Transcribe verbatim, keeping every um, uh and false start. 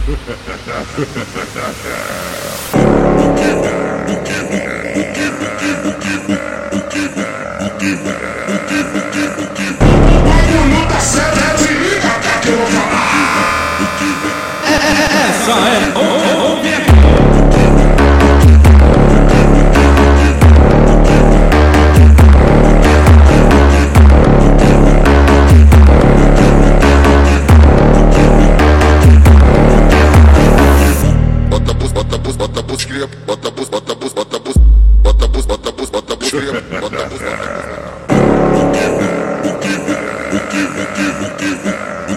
Não tá certo, se liga que eu vou falar. Essa é ouve aqui. Bota bus, bota bus, bota bus, cria, bota bus, bota bus, bota bus, bota bus, bota bus, bota bus, cria, bota bus, bota bus.